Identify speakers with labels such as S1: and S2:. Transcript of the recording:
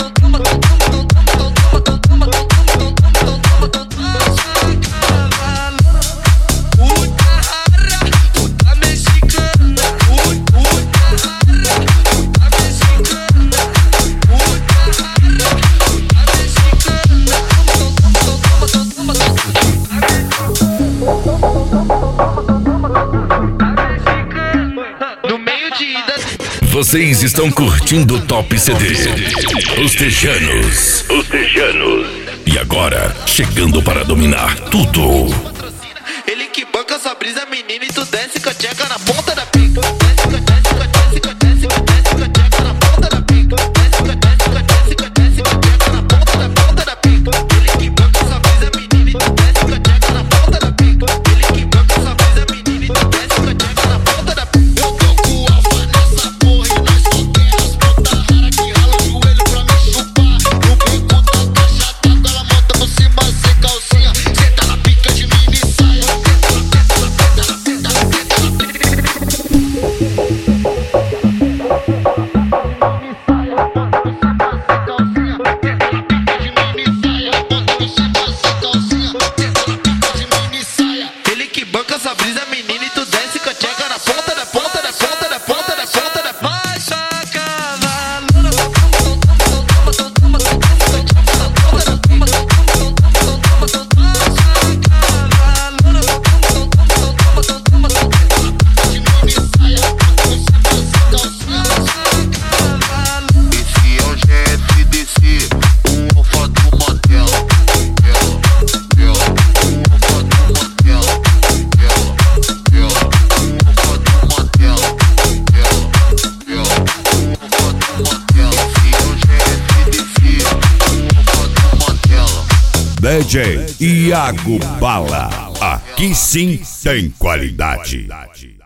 S1: Vocês estão curtindo o Top CD. Os Tejanos. E agora, chegando para dominar tudo.
S2: Ele que banca sua brisa, menina, e tu desce com a tcheca na ponta da pica. Desce com a tcheca na ponta da pica. Desce com a tcheca na ponta da pica. Ele que banca sua brisa, menina, e tu desce com a tcheca na ponta da pica. Ele que banca sua brisa, menina, e tu desce com a tcheca na ponta da pica. Eu tô com o alfa nessa porra e nós só quer as puta rara que rala o joelho pra me chupar. No bico da caixa d'água, ela monta por cima sem calcinha. Senta na pica de mini saia. Ele que banca essa brisa, menina, e tu desce com a tcheca na ponta da ponta da ponta da ponta da ponta da baixa cavalo.
S3: Esse é o GFDC, o alfa do Mandela.
S1: DJ Iago Bala. Aqui sim tem qualidade.